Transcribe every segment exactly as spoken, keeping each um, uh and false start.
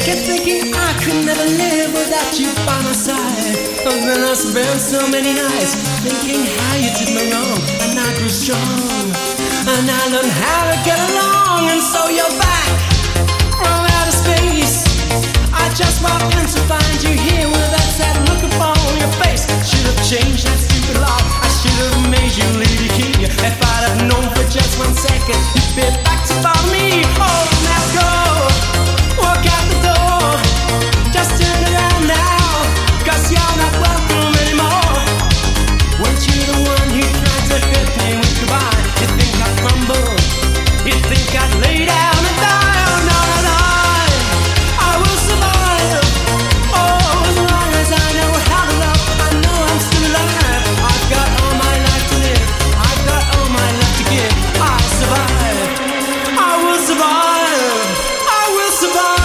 Kept thinking I could never live without you by my side. But then I spent so many nights thinking how you did me wrong, and I grew strong, and I learned how to get along. And so you're back from outer space. I just walked in to find you here with that sad look upon your face. Should have changed that stupid lock. I should have made you leave your key. If I'd have known for just one second you'd be back to follow me. Oh, now go, walk out the door. Just turn around now, 'cause you're not welcome anymore. Weren't you the one who tried to hurt me with goodbye? You think I'd crumble? You think I'd lay down and die? Oh, no, no, no, I will survive. Oh, as long as I know how to love, I know I'm still alive. I've got all my life to live, I've got all my life to give. I survive, I will survive, I will survive.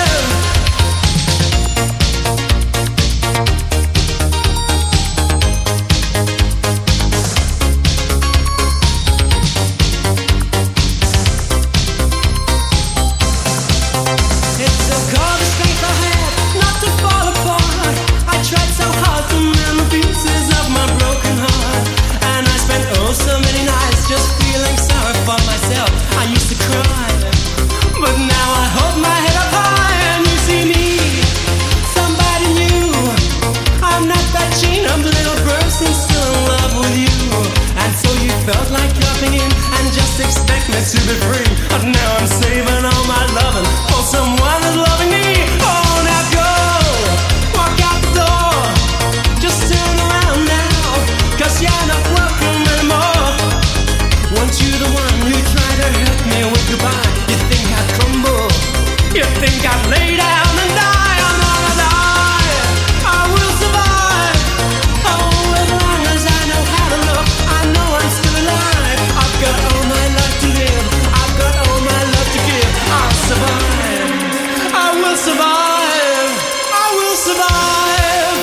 Felt like dropping in and just expect me to be free. But now I'm saving all my loving for someone who's loving me. Oh, now go, walk out the door. Just turn around now, 'cause you're not welcome anymore. Weren't you the one who tried to hurt me with goodbye? You think I'd crumble? You think I'd lay down and die? I'm gonna die, I will survive. Oh, as long as I know how to love, I know I'm still alive. I've got all my life to live, I've got all my love to give. I'll survive, I will survive, I will survive.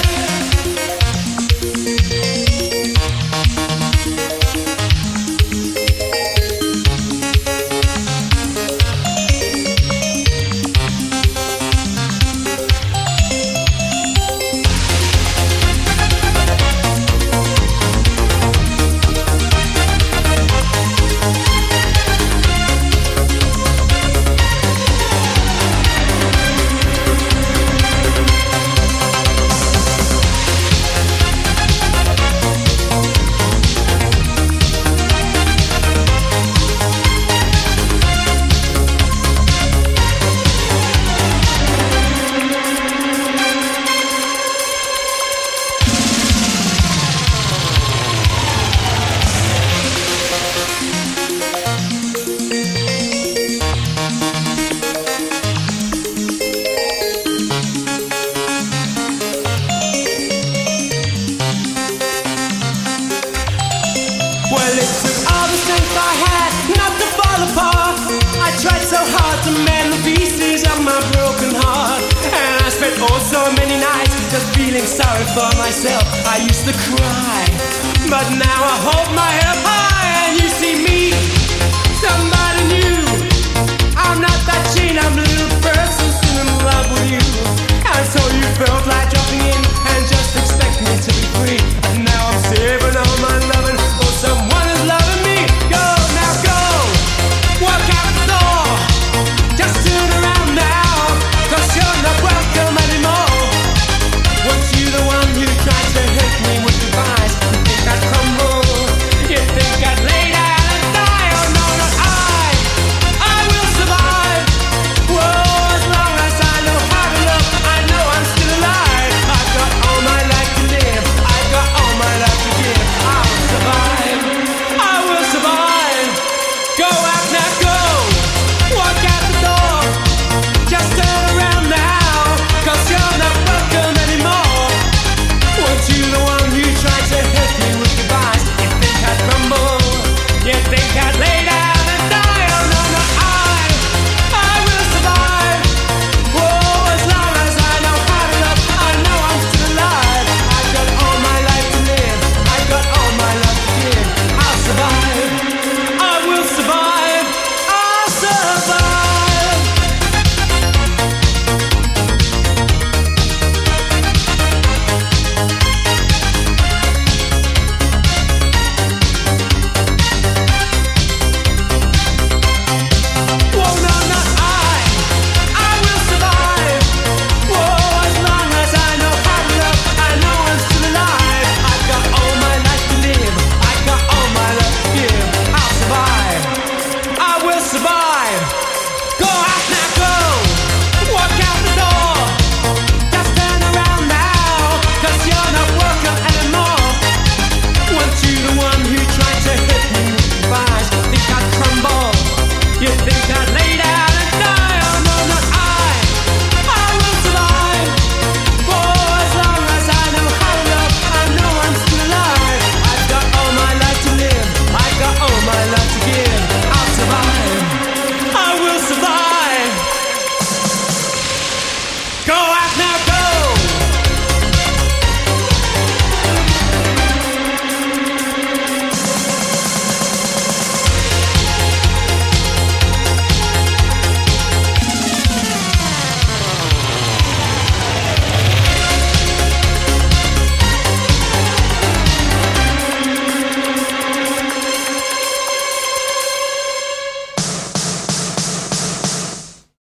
Well, it took all the strength I had not to fall apart. I tried so hard to mend the pieces of my broken heart, and I spent oh so many nights just feeling sorry for myself. I used to cry, but now I hold my head up.